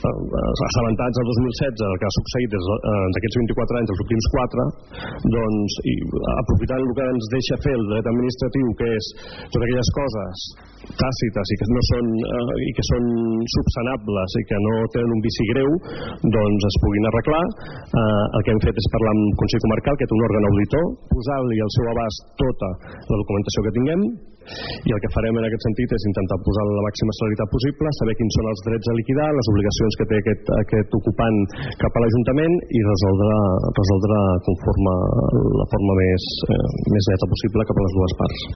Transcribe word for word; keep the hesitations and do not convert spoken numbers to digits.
assabentats el dos mil setze el que ha succeït d'aquests vint-i-quatre anys, els últims quatre, doncs, i aprofitant el que ens deixa fer el dret administratiu, que és totes aquelles coses tàcites i que no són eh, i que són subsanables i que no tenen un vici greu, doncs es puguin arreglar. Eh, el que hem fet és parlar amb el Consell Comarcal, que té un òrgan auditor, posar-li al seu abast tota la documentació que tinguem, i el que farem en aquest sentit és intentar posar la màxima celeritat possible, saber quins són els drets a liquidar, les obligacions que té aquest, aquest ocupant cap a l'Ajuntament i resoldre, resoldre conforme la forma més, eh, més neta possible cap a les dues parts.